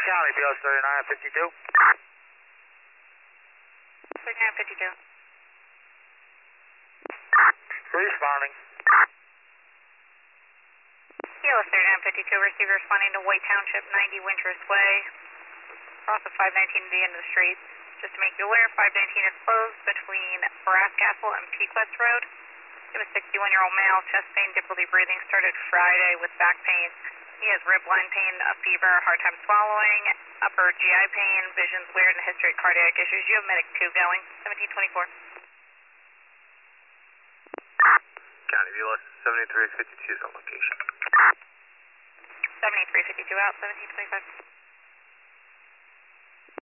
County, BLS 3952. 3952. Responding. BLS 3952, receiver responding to White Township, 90 Winters Way, cross of 519 at the end of the street. Just to make you aware, 519 is closed between Brass Castle and Pequest Road. We have a 61-year-old male, chest pain, difficulty breathing, started Friday with back pain. He has rib line pain, a fever, hard time swallowing, upper GI pain, vision's weird, and a history of cardiac issues. You have Medic 2 going, 1724. County, BLS 7352 is on location. 7352 out, 1725.